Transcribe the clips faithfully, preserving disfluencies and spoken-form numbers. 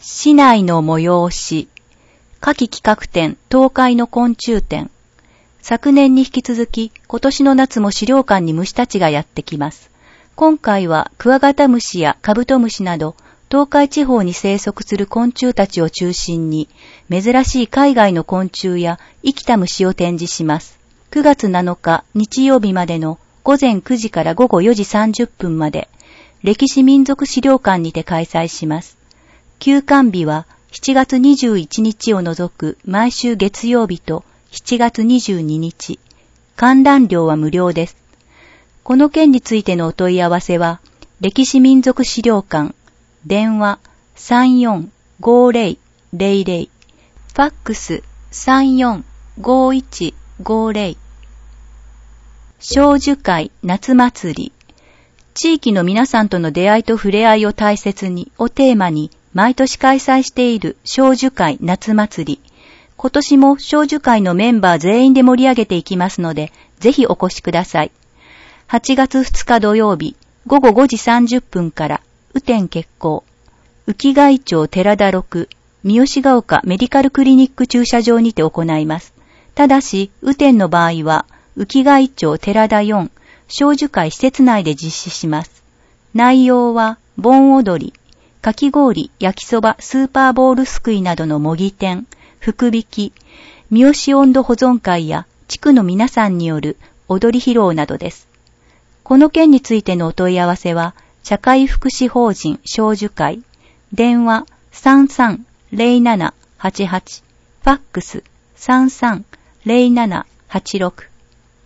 市内の催し、夏季企画展、東海の昆虫展。昨年に引き続き、今年の夏も資料館に虫たちがやってきます。今回はクワガタムシやカブトムシなど、東海地方に生息する昆虫たちを中心に、珍しい海外の昆虫や生きた虫を展示します。くがつなのか日曜日までのごぜんくじからごごよじさんじゅっぷんまで、歴史民族資料館にて開催します。休館日はしちがつにじゅういちにちを除く毎週月曜日としちがつにじゅうににち。観覧料は無料です。この件についてのお問い合わせは、歴史民族資料館、電話 さんよんごぜろぜろぜろ、ファックス さんよんごいちごぜろ。小樹会夏祭り。地域の皆さんとの出会いと触れ合いを大切にをテーマに毎年開催している小樹会夏祭り。今年も小樹会のメンバー全員で盛り上げていきますので、ぜひお越しください。はちがつふつか土曜日、ごごごじさんじゅっぷんから、雨天決行。浮貝町寺田ろく、三好ヶ丘メディカルクリニック駐車場にて行います。ただし、雨天の場合は、浮貝町寺田よん、小樹会施設内で実施します。内容は、盆踊り、かき氷、焼きそば、スーパーボールすくいなどの模擬店、福引き、三好温度保存会や地区の皆さんによる踊り披露などです。この件についてのお問い合わせは、社会福祉法人小樹会、電話 さんさんぜろななはちはち、ファックス さんさんぜろななはちろく。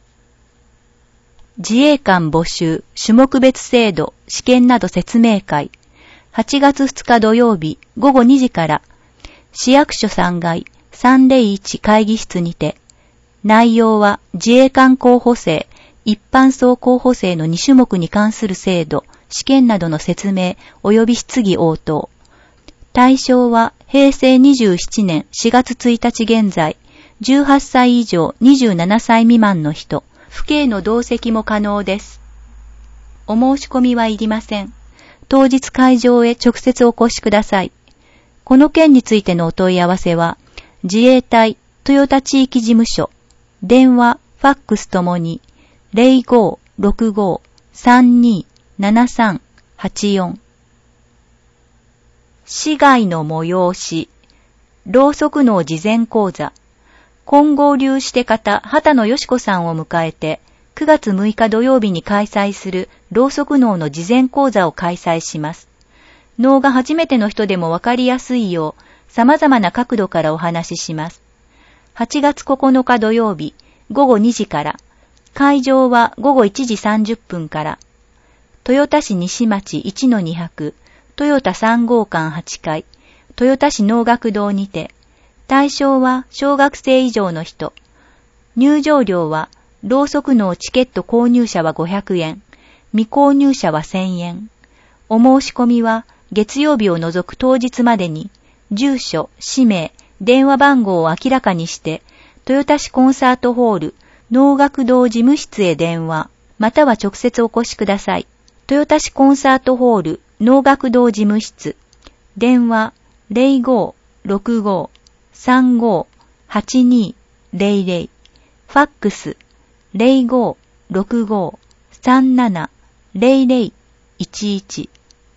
自衛官募集、種目別制度、試験など説明会。はちがつふつか土曜日ごごにじから、市役所さんがいさんぜろいち会議室にて、内容は自衛官候補生、一般層候補生のにしゅもくに関する制度、試験などの説明及び質疑応答。対象はへいせいにじゅうななねんしがつついたち現在、じゅうはっさい以上にじゅうななさい未満の人、父兄の同席も可能です。お申し込みはいりません。当日会場へ直接お越しください。この件についてのお問い合わせは、自衛隊豊田地域事務所、電話、ファックスともに、ぜろごろくごさんにななさんはちよん。市外の催し、ろうそくの事前講座、金剛流して方、畑野よし子さんを迎えて、くがつむいか土曜日に開催するろうそく能の事前講座を開催します。能が初めての人でもわかりやすいよう、様々な角度からお話しします。はちがつここのか土曜日、ごごにじから、会場はごごいちじさんじゅっぷんから、豊田市西町 いちのにひゃく、豊田さんごうかんはちかい、豊田市能楽堂にて、対象は小学生以上の人。入場料は、ろうそく能チケット購入者はごひゃくえん、未購入者はせんえん。お申し込みは、月曜日を除く当日までに、住所、氏名、電話番号を明らかにして、豊田市コンサートホール、能楽堂事務室へ電話、または直接お越しください。豊田市コンサートホール、能楽堂事務室、電話ぜろごろくごさんごはちにぜろぜろ、ファックスぜろごろくごさんななぜろぜろいちいち。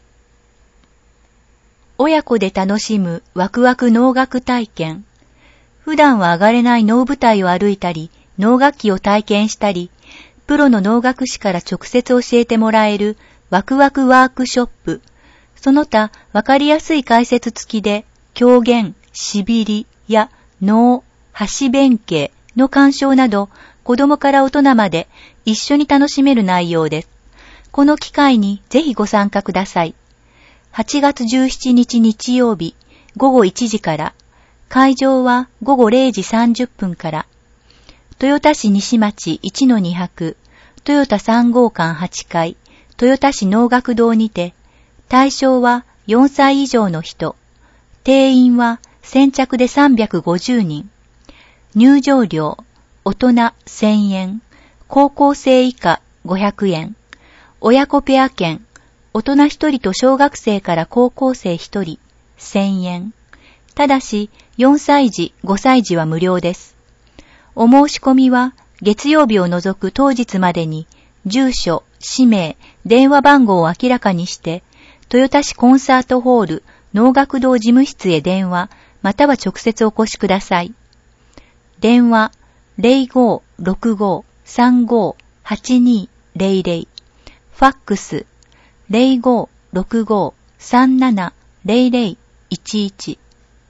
親子で楽しむワクワク能楽体験。普段は上がれない能舞台を歩いたり、能楽器を体験したり、プロの能楽師から直接教えてもらえるワクワクワークショップ。その他、わかりやすい解説付きで、狂言、しびりや能、橋弁慶の鑑賞など、子供から大人まで一緒に楽しめる内容です。この機会にぜひご参加ください。はちがつじゅうしちにち日曜日、ごごいちじから、会場はごごれいじさんじゅっぷんから、豊田市西町 いちのにひゃく、豊田さんごうかんはちかい、豊田市能楽堂にて、対象はよんさい以上の人、定員は先着でさんびゃくごじゅうにん、入場料、大人せんえん、高校生以下ごひゃくえん、親子ペア券、大人ひとりと小学生から高校生ひとりせんえん。ただし、よんさい児、ごさい児は無料です。お申し込みは、月曜日を除く当日までに、住所、氏名、電話番号を明らかにして、豊田市コンサートホール能楽堂事務室へ電話、または直接お越しください。電話 ゼロごーろくごーさんごーはちにーゼロゼロ、ファックス ゼロごーろくごーさんななゼロゼロいちいち。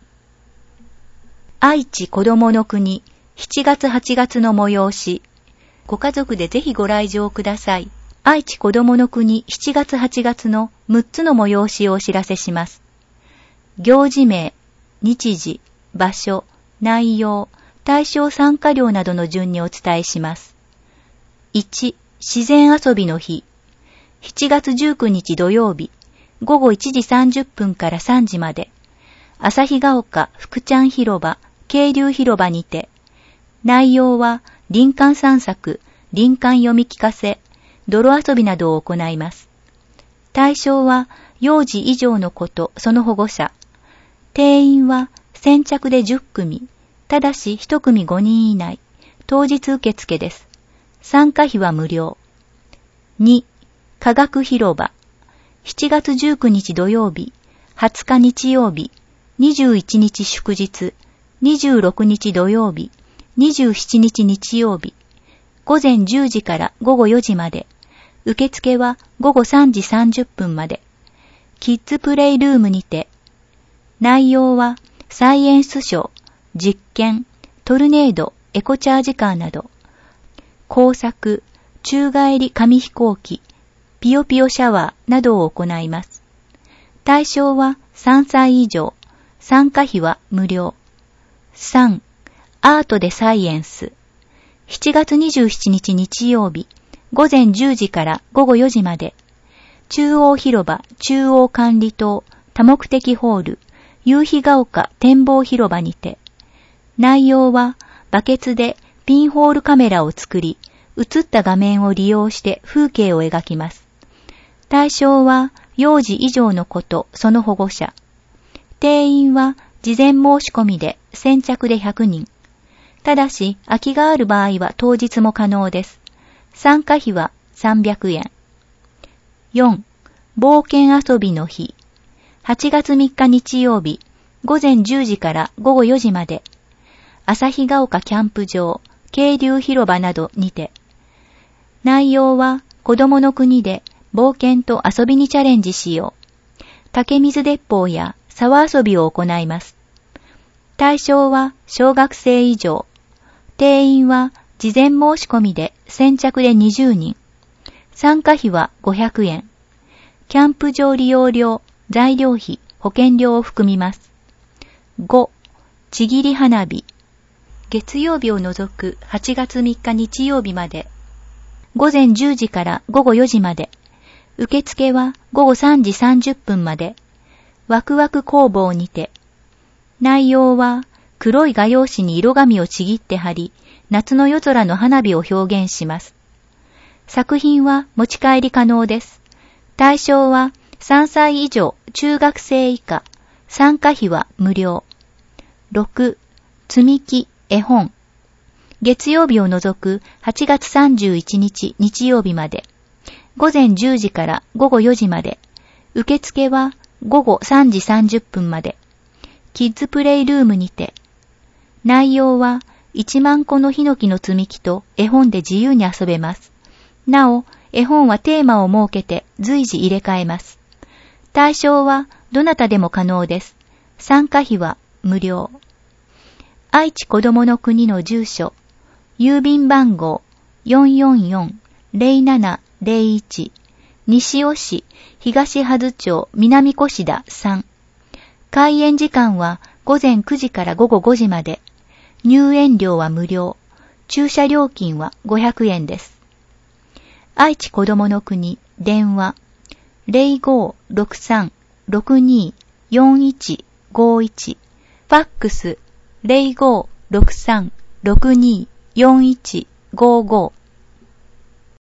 愛知こどもの国しちがつはちがつの催し。ご家族でぜひご来場ください。愛知こどもの国しちがつはちがつのむっつの催しをお知らせします。行事名、日時、場所、内容、対象参加料などの順にお伝えします。いち、自然遊びの日。しちがつじゅうくにち土曜日、ごごいちじさんじゅっぷんからさんじまで、旭ヶ丘福ちゃん広場、渓流広場にて、内容は林間散策、林間読み聞かせ、泥遊びなどを行います。対象は幼児以上の子とその保護者。定員は先着でじゅっくみ、ただしいちくみごにん以内、当日受付です。参加費は無料。に、科学広場。しちがつじゅうくにち土曜日、はつか日曜日、にじゅういちにち祝日、にじゅうろくにち土曜日、にじゅうしちにち日曜日、ごぜんじゅうじからごごよじまで、受付はごごさんじさんじゅっぷんまで、キッズプレイルームにて、内容はサイエンスショー、実験、トルネード、エコチャージカーなど、工作、宙返り紙飛行機、ピヨピヨシャワーなどを行います。対象はさんさい以上、参加費は無料。さん、アートでサイエンス。しちがつにじゅうしちにち日曜日、ごぜんじゅうじからごごよじまで、中央広場中央管理棟多目的ホール夕日が丘展望広場にて、内容はバケツでピンホールカメラを作り、映った画面を利用して風景を描きます。対象は幼児以上の子とその保護者。定員は事前申し込みで先着でひゃくにん。ただし空きがある場合は当日も可能です。参加費はさんびゃくえん。よん、冒険遊びの日。はちがつみっか日曜日、ごぜんじゅうじからごごよじまで、旭ヶ丘キャンプ場、渓流広場などにて、内容は子供の国で冒険と遊びにチャレンジしよう。竹水鉄砲や沢遊びを行います。対象は小学生以上。定員は事前申し込みで先着でにじゅうにん。参加費はごひゃくえん。キャンプ場利用料、材料費、保険料を含みます。ご、ちぎり花火。月曜日を除くはちがつみっか日曜日まで、ごぜんじゅうじからごごよじまで、受付はごごさんじさんじゅっぷんまで、ワクワク工房にて、内容は黒い画用紙に色紙をちぎって貼り、夏の夜空の花火を表現します。作品は持ち帰り可能です。対象はさんさい以上、中学生以下、参加費は無料。ろく、積み木、絵本。月曜日を除くはちがつさんじゅういちにち日曜日まで、ごぜんじゅうじからごごよじまで、受付はごごさんじさんじゅっぷんまで、キッズプレイルームにて、内容はいちまんこのヒノキの積み木と絵本で自由に遊べます。なお、絵本はテーマを設けて随時入れ替えます。対象はどなたでも可能です。参加費は無料。愛知こどもの国の住所、郵便番号 よんよんよんのゼロななゼロいち、西尾市東波津町南越田さん。開園時間はごぜんくじからごごごじまで。入園料は無料。駐車料金はごひゃくえんです。愛知こどもの国電話ゼロごーろくさんろくにーよんいちごいち、ファックスゼロごーろくさんろくにーよんいちごご